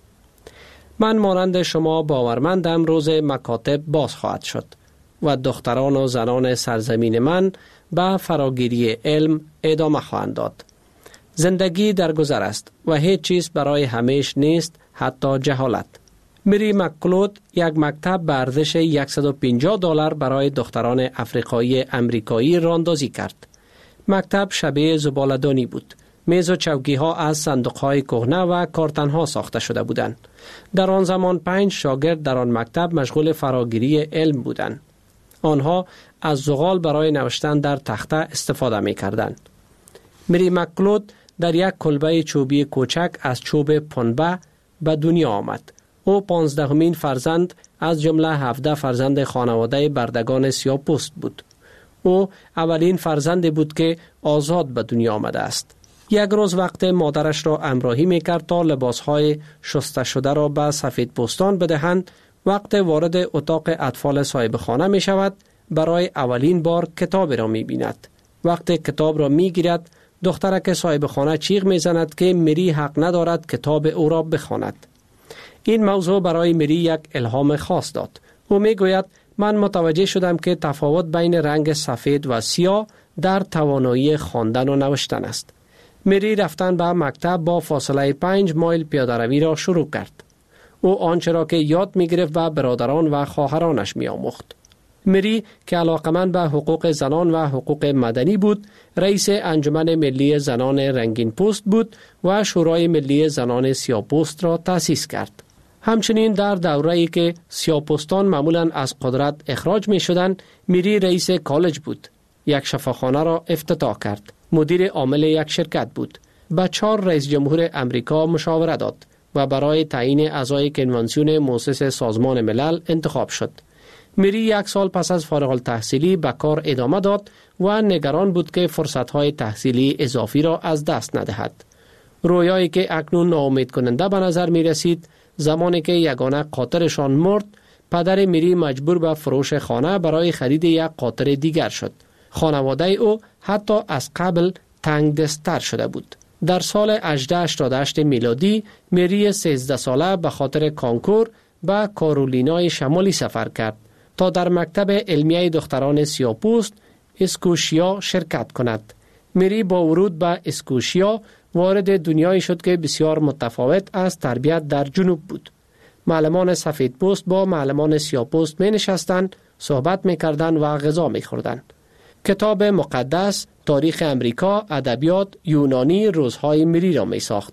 من مانند شما باورمندم روز مکاتب باز خواهد شد و دختران و زنان سرزمین من به فراگیری علم ادامه خواهند داد. زندگی در گذر است و هیچ چیز برای همیش نیست، حتی جهالت. مری مکلود یک مکتب به ارزش صد و پنجاه دلار برای دختران افریقایی امریکایی راندازی کرد. مکتب شبیه زباله‌دانی بود. میز و چوکی ها از صندوق های کهنه و کارتن ها ساخته شده بودند. در آن زمان پنج شاگرد در آن مکتب مشغول فراگیری علم بودند. آنها از زغال برای نوشتن در تخته استفاده می کردند. مری مکلود در یک کلبه چوبی کوچک از چوب پنبه به دنیا آمد. او پانزدهمین فرزند از جمله هفده فرزند خانواده بردگان سیاه‌پوست بود. او اولین فرزندی بود که آزاد به دنیا آمده است. یک روز وقت مادرش را همراهی میکرد تا لباسهای شسته شده را به سفید پوستان بدهند، وقت وارد اتاق اطفال صاحب خانه می شود برای اولین بار کتابی را می بیند. وقت کتاب را می گیرد، دخترک صاحب خانه چیغ می زند که مری حق ندارد کتاب او را بخواند. این موضوع برای مری یک الهام خاص داد. او می گوید من متوجه شدم که تفاوت بین رنگ سفید و سیاه در توانایی خواندن و نوشتن است. مری رفتن به مکتب با فاصله پنج مایل پیاده روی را شروع کرد. او آنچه را که یاد می گرفت و برادران و خواهرانش می آموخت. مری که علاقمند به حقوق زنان و حقوق مدنی بود، رئیس انجمن ملی زنان رنگین پوست بود و شورای ملی زنان سیاه پوست را تأسیس کرد. همچنین در دوره‌ای که سیاه‌پوستان معمولاً از قدرت اخراج می شدند، مری رئیس کالج بود. یک شفاخانه را افتتاح کرد. مدیر عامل یک شرکت بود. با چهار رئیس جمهور امریکا مشاوره داد و برای تعیین اعضای کنوانسیون مؤسس سازمان ملل انتخاب شد. مری یک سال پس از فارغ التحصیلی به کار ادامه داد و نگران بود که فرصت‌های تحصیلی اضافی را از دست ندهد. رویایی که اکنون ناامید کننده به نظر می رسید، زمانی که یگانه قاطرشان مرد، پدر مری مجبور به فروش خانه برای خرید یک قاطر دیگر شد. خانواده او حتی از قبل تنگ دست‌تر شده بود. در سال هجده هشتاد و هشت میلادی مری سیزده ساله به خاطر کانکور به کارولینای شمالی سفر کرد تا در مکتب علمیه دختران سیاه‌پوست اسکوشیا شرکت کند. مری با ورود به اسکوشیا وارد دنیایی شد که بسیار متفاوت از تربیت در جنوب بود. معلمان سفید پوست با معلمان سیاه پوست می نشستند، صحبت می کردند و غذا می خوردند. کتاب مقدس، تاریخ امریکا، ادبیات، یونانی روزهای مری را می ساخت.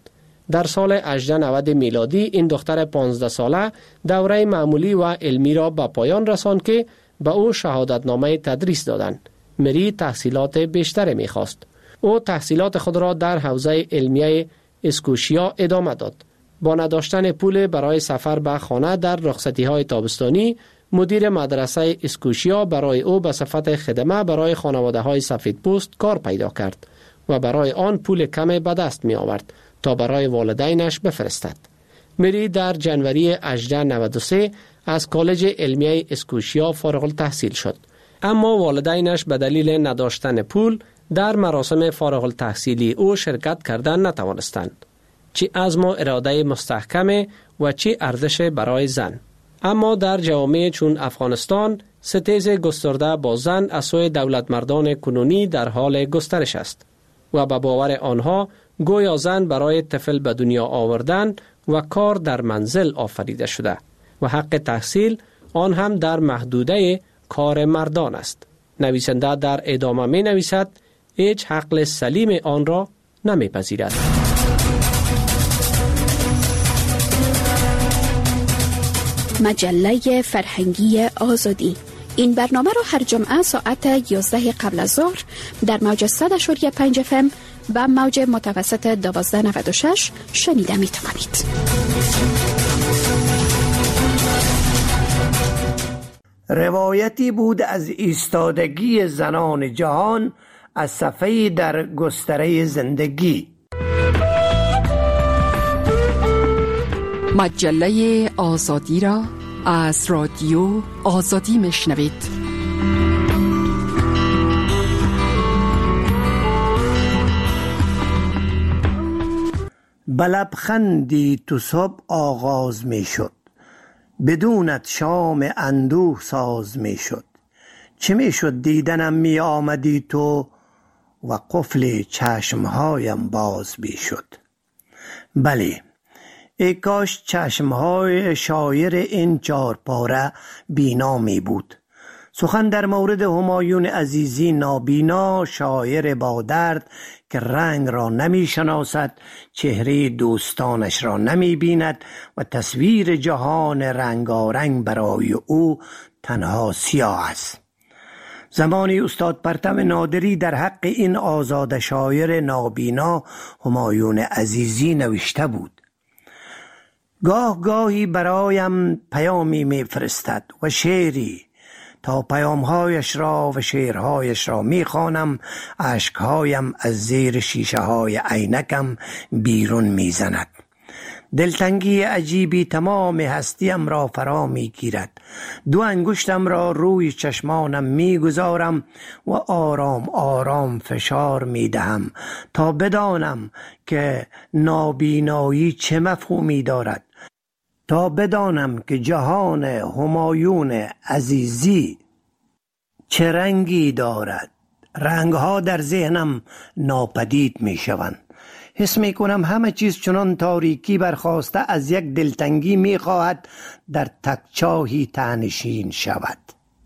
در سال هزار و نهصد و نود میلادی این دختر پانزده ساله دوره معمولی و علمی را به پایان رساند که به او شهادتنامه تدریس دادند. مری تحصیلات بیشتر می‌خواست. او تحصیلات خود را در حوزه علمیه اسکوشیا ادامه داد. با نداشتن پول برای سفر به خانه در رخصتی‌های تابستانی، مدیر مدرسه اسکوشیا برای او به صفت خدمه برای خانواده‌های سفیدپوست کار پیدا کرد و برای آن پول کمی به دست می آورد تا برای والدینش بفرستد. مری در جنوری هزار و نهصد و نود و سه از کالج علمیه اسکوشیا فارغ التحصیل شد، اما والدینش به دلیل نداشتن پول در مراسم فارغ التحصیلی او شرکت کردن نتوانستند. چه عزم و اراده مستحکم و چه ارزش برای زن. اما در جوامع چون افغانستان ستیز گسترده با زن از سوی دولت مردان کنونی در حال گسترش است و به باور آنها گویا زن برای طفل به دنیا آوردن و کار در منزل آفریده شده و حق تحصیل آن هم در محدوده کار مردان است. نویسنده در ادامه می نویسد هیچ عقل سلیم آن را نمی پذیرد. مجله فرهنگی آزادی. این برنامه را هر جمعه ساعت یازده قبل از ظهر در موج صد و پنج اف ام و موج متوسط دوازده نود و شش شنیده می توانید. روایتی بود از ایستادگی زنان جهان از صفحه در گستره زندگی. مجله آزادی را از رادیو آزادی میشنوید. بلبخندی تو صبح آغاز می شد، بدونت شام اندوه ساز می شد. چه می شد دیدنم می آمدی تو و قفل چشمهایم باز می شد. بله، ای کاش چشمهای شاعر این چار پاره بینا می بود. سخن در مورد همایون عزیزی نابینا، شاعر با درد که رنگ را نمی شناسد، چهره دوستانش را نمی بیند و تصویر جهان رنگارنگ برای او تنها سیاه است. زمانی استاد پرتم نادری در حق این آزاد شاعر نابینا همایون عزیزی نوشته بود: گاه گاهی برایم پیامی می فرستد و شعری، تا پیامهایش را و شعرهایش را می خوانم، اشکهایم از زیر شیشه های عینکم بیرون می زند. دلتنگی عجیبی تمام هستیم را فرا می گیرد. دو انگشتم را روی چشمانم می گذارم و آرام آرام فشار می دهم تا بدانم که نابینایی چه مفهومی دارد، تا بدانم که جهان همایون عزیزی چه رنگی دارد. رنگها در ذهنم ناپدید می شوند. حس می کنم همه چیز چنان تاریکی برخاسته از یک دلتنگی می خواهد در تکچاهی تنشین شود.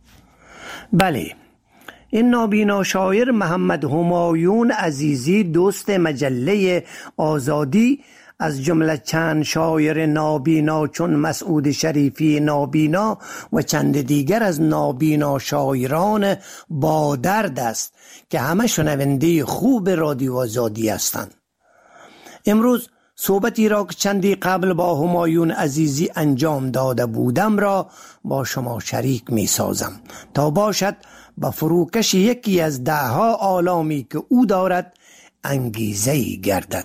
بله، این نابینا شاعر محمد همایون عزیزی، دوست مجله آزادی، از جمله چند شاعر نابینا چون مسعود شریفی نابینا و چند دیگر از نابینا شاعران با درد است که همه شنونده خوب رادیو آزادی هستند. امروز صحبتی را که چندی قبل با همایون عزیزی انجام داده بودم را با شما شریک می سازم تا باشد با فروکش یکی از دهها آلامی که او دارد انگیزه‌ای گردد.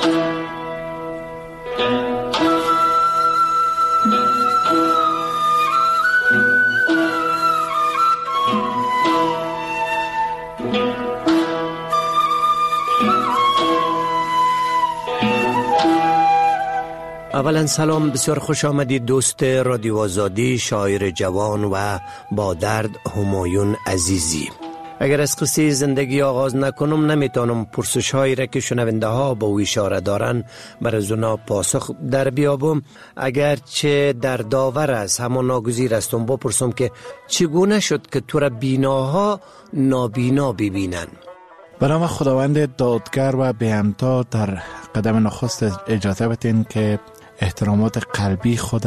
اولا سلام، بسیار خوش آمدید دوست رادیو آزادی، شاعر جوان و با درد همایون عزیزی. اگر از قصه زندگی آغاز نکنم نمیتونم پرسش هایی را که شنونده ها با او اشاره دارن بر از اونا پاسخ در بیابم. اگرچه در داور است، همان ناگزیر استم بپرسم که چگونه شد که تو را بیناها نابینا ببینن؟ به نام خداوند دادگر و بی‌همتا، در قدم نخست اجازه بدین که احترامات قلبی خود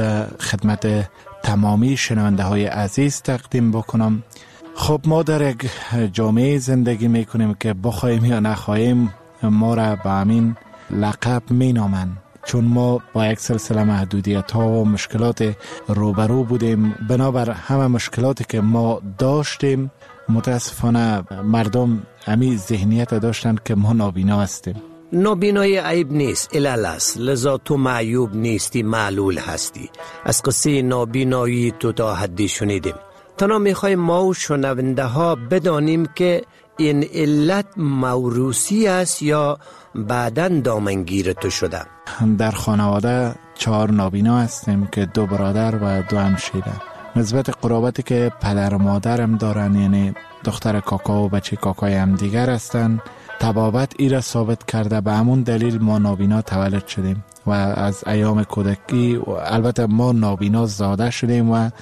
خدمت تمامی شنونده های عزیز تقدیم بکنم. خب ما در یک جامعه زندگی میکنیم که بخوایم یا نخواهیم ما را به همین لقب می نامند، چون ما با یک سلسله محدودیت ها و مشکلات روبرو بودیم. بنابر همه مشکلاتی که ما داشتیم متاسفانه مردم همی ذهنیت داشتن که ما نابینا هستیم. نابینایی عیب نیست، علل است، لذا تو معیوب نیستی، معلول هستی. از قصه نابینایی تو تا حدی شنیدیم. تنها میخوایم ما و شنونده ها بدانیم که این علت موروثی است یا بعداً دامنگیر تو شده. در خانواده چهار نابینا هستیم که دو برادر و دو همشیره. نسبت قرابتی که پدر و مادرم دارن، یعنی دختر کاکا و بچه کاکای هم دیگر هستن، تبابت ای را ثابت کرده. به همون دلیل ما نابینا تولد شدیم و از ایام کودکی البته ما نابینا زاده شدیم و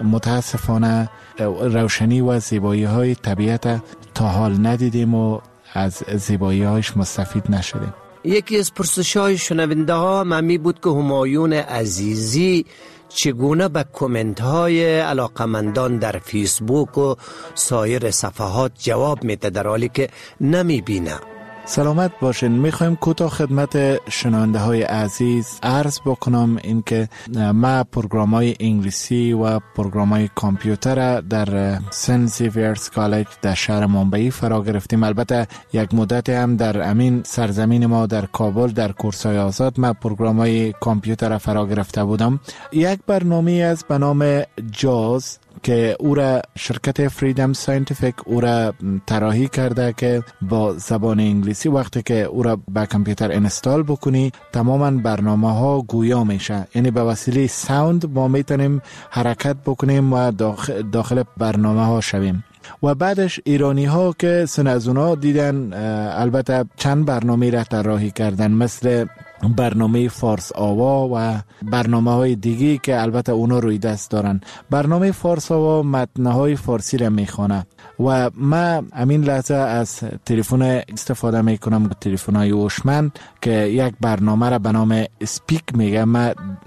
متاسفانه روشنی و زیبایی های طبیعت تا حال ندیدیم و از زیبایی هایش مستفید نشدیم. یکی از پرسش های شنونده ها ممی بود که همایون عزیزی چگونه به کامنت های علاقمندان در فیسبوک و سایر صفحات جواب میده در حالی که نمی بینه. سلامت باشین. میخوایم کوتاه خدمت شنونده های عزیز عرض بکنم این که ما پروگرام های انگلیسی و پروگرام های کامپیوتر در سنت زیویرز کالج در شهر ممبئی فرا گرفتیم. البته یک مدت هم در امین سرزمین ما در کابل در کورس های آزاد ما پروگرام های کامپیوتر فرا گرفته بودم. یک برنامه از به نام جاز که او را شرکت فریدم ساینتیفیک او را طراحی کرده که با زبان انگلیسی وقتی که او را به کامپیوتر انستال بکنی تماما برنامه ها گویا میشه، یعنی به وسیله ساوند ما میتونیم حرکت بکنیم و داخل, داخل برنامه ها شویم. و بعدش ایرانی ها که سن از اونا دیدن البته چند برنامه را طراحی کردن، مثل برنامه فارس آوا و برنامه های دیگی که البته اونا روی دست دارن. برنامه فارس آوا متنهای فارسی را میخوانه و ما همین لحظه از تلفن استفاده میکنم، تلفن های هوشمند که یک برنامه را به نام اسپیک میگه. ما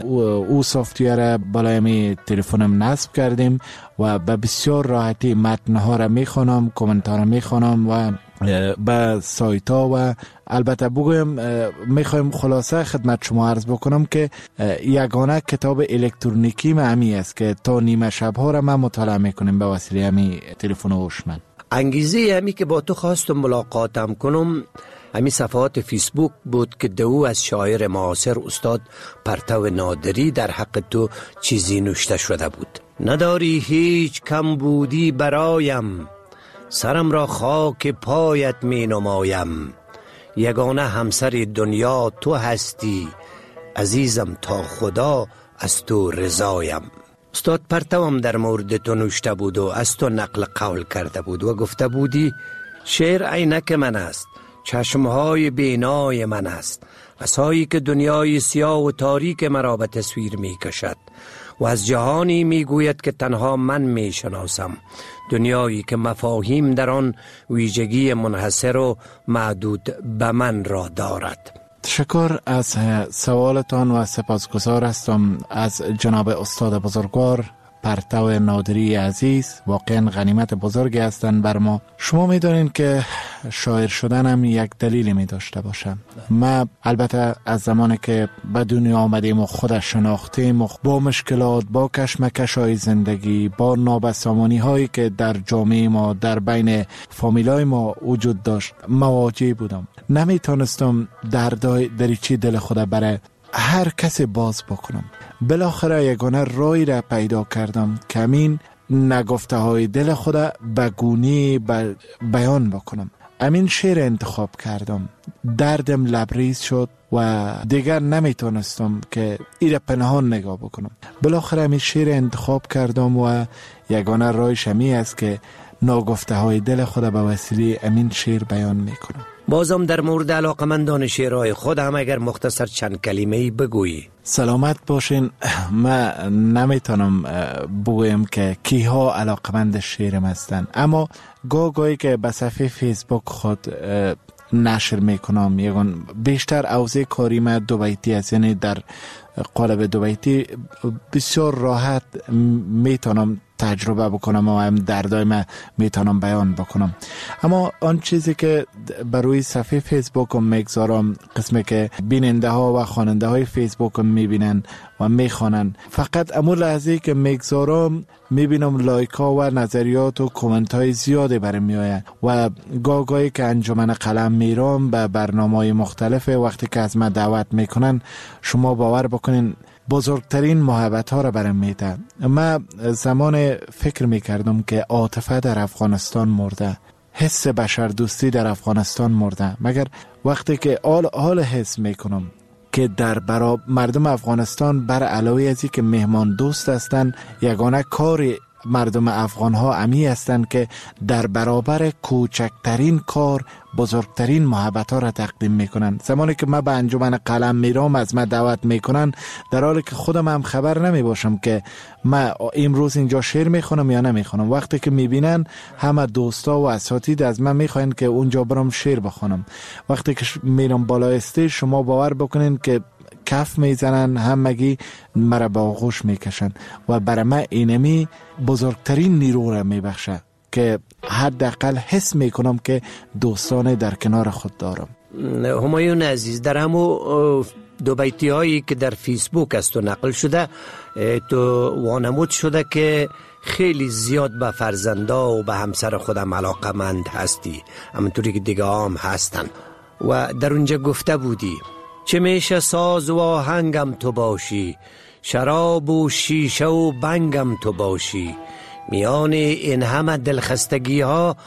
او سافتویر را بالای می تلفنم نصب کردیم و به بسیار راحتی متنها را میخوانم، کامنت ها را میخوانم و به سایت ها و البته بگویم میخوایم خلاصه خدمت شما عرض بکنم که یگانه کتاب الکترونیکی ما همی است که تا نیمه شب ها را ما مطالعه میکنیم به وسیله همی تلفن هوشمند. انگیزه همی که با تو خواستم ملاقاتم کنم همی صفحات فیسبوک بود که دو از شاعر معاصر استاد پرتو نادری در حق تو چیزی نوشته شده بود. نداری هیچ کم بودی برایم، سرم را خاک پایت می نمایم. یگانه همسر دنیا تو هستی، عزیزم تا خدا از تو رضایم. استاد پرتوام در مورد تو نوشته بود و از تو نقل قول کرده بود و گفته بودی شعر عینک من است، چشمهای بینای من است، عصایی که دنیای سیاه و تاریک مرا به تصویر می کشد و از جهانی می گوید که تنها من می شناسم، دنیایی که مفاهیم در آن ویژگی منحصر و محدود به من را دارد. تشکر از سوالتان و سپاسگزار هستم از جناب استاد بزرگوار پرتو نادری عزیز. واقعا غنیمت بزرگی هستند بر ما. شما میدونین که شاعر شدنم یک دلیلی می داشته باشم. ما البته از زمانی که به دنیا آمدیم و خود شناختیم و با مشکلات، با کشمکش های زندگی، با نابسامانی هایی که در جامعه ما در بین فامیلای ما وجود داشت مواجه بودم. نمیتونستم دردای دریچه دل خود برای هر کسی باز بکنم. بالاخره یگانه رای را پیدا کردم که امین نگفته های دل خود به گونی بیان بکنم. امین شعر انتخاب کردم، دردم لبریز شد و دیگر نمیتونستم که ایره پنهان نگاه بکنم. بالاخره امین شعر انتخاب کردم و یگانه رایش همی است که نگفته های دل خود به وسیله امین شعر بیان میکنم. بازم در مورد علاقمندان شعرهای خود هم اگر مختصر چند کلمه‌ای بگویی. سلامت باشین. من نمیتونم بگویم که کیها علاقمند شعرم هستن، اما گاهی که به صفحه فیسبوک خود نشر میکنم یگان بیشتر اوزه کاری من دو بیتی است، یعنی در قالب دو بیتی بسیار راحت میتونم تجربه بکنم و هم دردای من میتونم بیان بکنم. اما آن چیزی که بروی صفحه فیسبوک میگذارم، قسمی که بیننده ها و خواننده های فیسبوک میبینن و میخوانن، فقط امو لحظه که میگذارم میبینم لایک ها و نظریات و کومنت های زیاده برای میآید و گاگایی که انجمن قلم میرم به برنامه های مختلف وقتی که از من دعوت میکنن، شما باور بکنین بزرگترین محبت ها را برام میده. من زمان فکر میکردم که عاطفه در افغانستان مرده، حس بشر دوستی در افغانستان مرده، مگر وقتی که حال حال حس میکنم که در برای مردم افغانستان بر علاوه ازی که مهمان دوست هستند، یگانه کار مردم افغان ها امی هستند که در برابر کوچکترین کار بزرگترین محبت ها را تقدیم میکنن. زمانی که من به انجمن قلم میرم از من دعوت میکنن، در حالی که خودم هم خبر نمی باشم که من امروز اینجا شعر میخونم یا نمیخونم، وقتی که میبینن همه دوستا و اساتید از من میخواین که اونجا برام شعر بخونم. وقتی که میرم بالا استیج، شما باور بکنین که کف میزنن، همگی مرا با آغوش میکشن و برای من اینمی بزرگترین نیرو را میبخشه که حداقل حس میکنم که دوستان در کنار خود دارم. همایون عزیز، در همو دو بیتی هایی که در فیسبوک از تو نقل شده، تو وانمود شده که خیلی زیاد به فرزندا و به همسر خودم علاقمند هستی، همونطوری که دیگه هم هستن، و در اونجا گفته بودی چه میشه ساز و آهنگم تو باشی، شراب و شیشه و بنگم تو باشی، میان این همه دلخستگی ها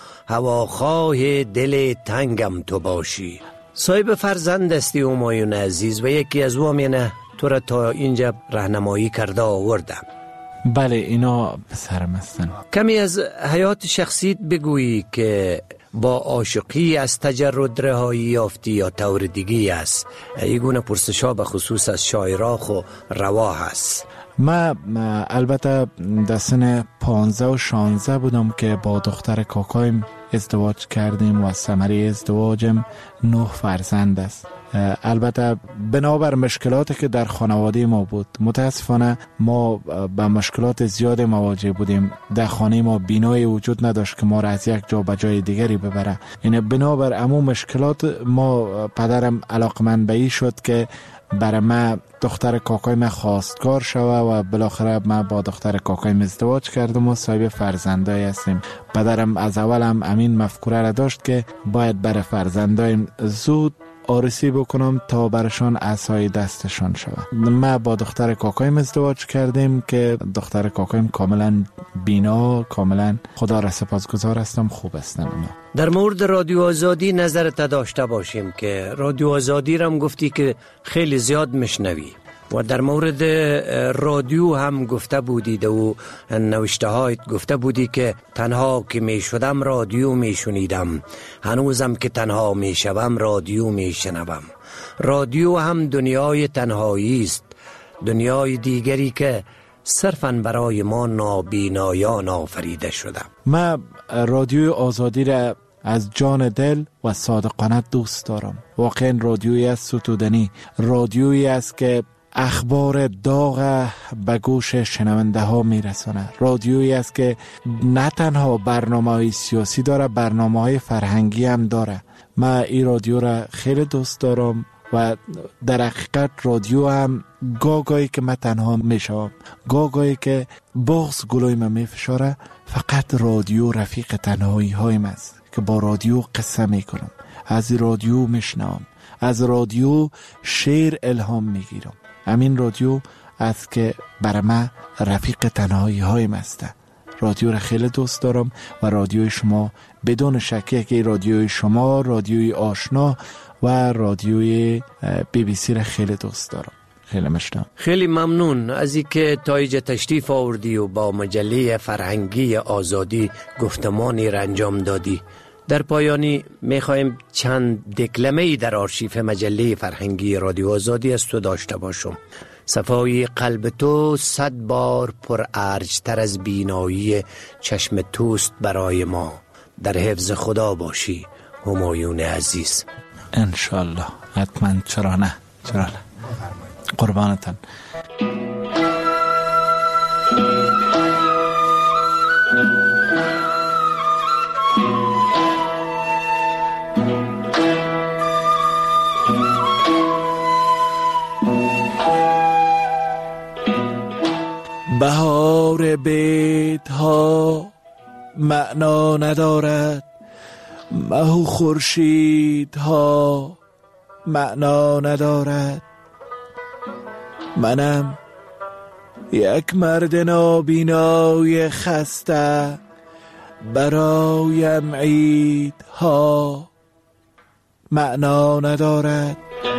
هواخواه دل تنگم تو باشی. صاحب فرزند استی همایون عزیز و یکی از وامینه تو را تا اینجا راهنمایی کرده آوردم. بله، اینا پسرم هستن. کمی از حیات شخصیت بگویی که با عاشقی از تجرد رهایی یافتی یا طور دیگی است؟ ایگونه پرسشا به خصوص از شاعراخ و رواه است. ما البته در سن پانزده و شانزده بودم که با دختر کاکایم ازدواج کردیم و ثمره ازدواجم نه فرزند است. البته بنابر مشکلاتی که در خانواده ما بود، متاسفانه ما با مشکلات زیاد مواجه بودیم. در خانه ما بینایی وجود نداشت که ما را از یک جا به جای دیگری ببره. این بنابر امو مشکلات ما، پدرم علاقمند به این شد که برای من دختر کاکایم خواستگار شوه و بالاخره من با دختر کاکایم ازدواج کردم و صاحب فرزندای هستیم. پدرم از اول هم امین مفکوره را داشت که باید برای فرزندایم زود آرسی بکنم تا برشان عصای دستشان شود. ما با دختر کاکایم ازدواج کردیم که دختر کاکایم کاملا بینا، کاملا خدا را سپاسگزار هستم، خوب هستم. اونا در مورد رادیو آزادی نظرت داشته باشیم که رادیو آزادی را هم گفتی که خیلی زیاد میشنوی و در مورد رادیو هم گفته بودید و نوشته هایت گفته بودی که تنها که می شدم رادیو می شنیدم، هنوزم که تنها می شوم رادیو می شنوم. رادیو هم دنیای تنهایی است، دنیای دیگری که صرفاً برای ما نابینایان آفریده شده. من رادیو آزادی را از جان دل و صادقانه دوست دارم. واقعا رادیویی است ستودنی، رادیویی است که اخبار داغ به گوش شنونده ها میرسانه، رادیویی است که نه تنها برنامه های سیاسی داره، برنامه های فرهنگی هم داره. من این رادیو را خیلی دوست دارم و در حقیقت رادیو هم گاگایی که من تنها میشم، گاگایی که بغض گلوی من میفشاره، فقط رادیو رفیق تنهایی هایم است که با رادیو قصه میکنم، از رادیو میشنم، از رادیو شعر الهام میگیرم. همین رادیو است که برای من رفیق تنهایی هایم است. رادیو را خیلی دوست دارم و رادیوی شما بدون شکی که رادیوی شما، رادیوی آشنا و رادیوی بی بی سی را خیلی دوست دارم. خیلی مشتاقم. خیلی ممنون از اینکه تا اینجا تشریف آوردی و با مجله فرهنگی آزادی گفتمانی را انجام دادی. در پایانی میخوایم چند دکلمه‌ای در آرشیف مجله فرهنگی رادیو آزادی از تو داشته باشم. صفای قلب تو صد بار پر ارج‌تر از بینایی چشم توست برای ما. در حفظ خدا باشی همایون عزیز. انشالله، حتما، چرا نه، چرا نه. قربانتان. بهار بیت ها معنا ندارد، مه و خورشید ها معنا ندارد. منم یک مرد نابینای خسته، برایم عید ها معنا ندارد.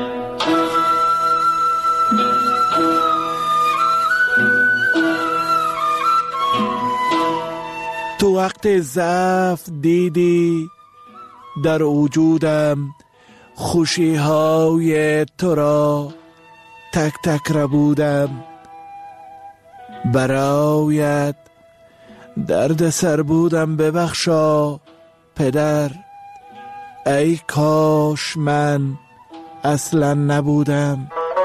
تو وقت ضعف دیدی در وجودم خوشی های تو را تک تک ربودم. برایت درد سر بودم، ببخشا پدر، ای کاش من اصلا نبودم.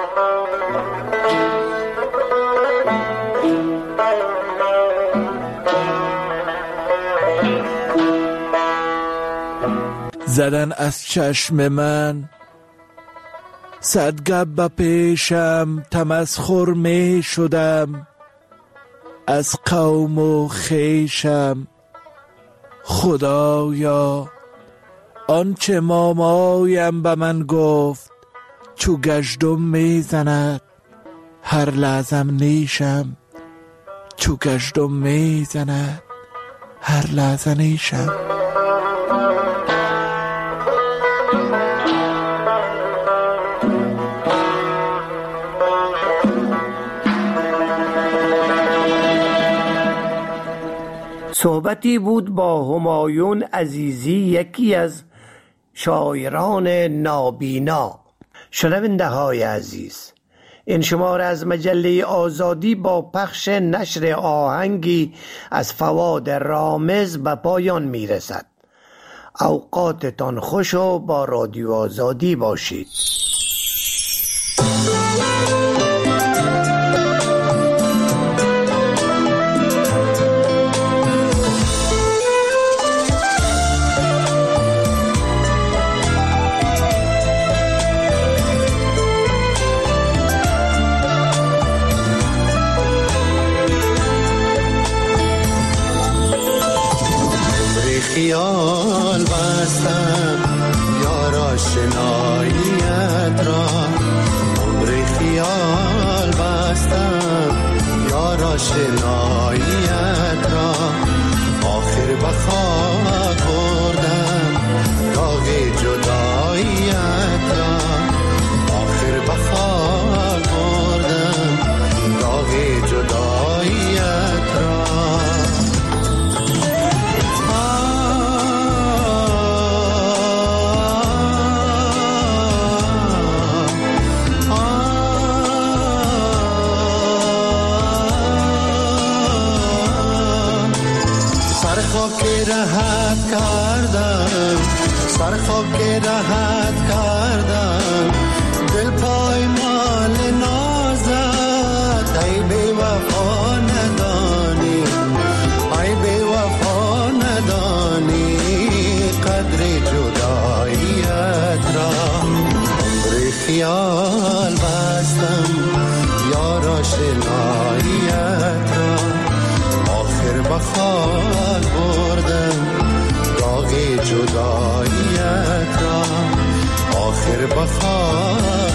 زدن از چشم من صد گب پیشم، تمسخر می شدم از قوم و خیشم. خدایا آنچه مامایم به من گفت، چو گشتم می زند هر لحظم نیشم. چو گشتم می زند هر لحظه نیشم. صحبتی بود با همایون عزیزی، یکی از شاعران نابینا. شنونده های عزیز، این شماره از مجله آزادی با پخش نشر آهنگی از فواد رامز به پایان می رسد. اوقاتتان خوش و با رادیو آزادی باشید. خیال بستم یار آشناییت را، عمر خیال بستم یار آشناییت را. آخر بخواه بردم داغ جداییت را، آخر بخواه بردم داغ جداییت را. راحت کردم سر خاک راحت کردم، دل پای مال نازت. ای بی وفا ندانی، ای بی وفا ندانی قدر جداییت را. عمر خیال بستم یار آشناییت را، آخر بخواه بردم داغ جداییت را. آخر بخواه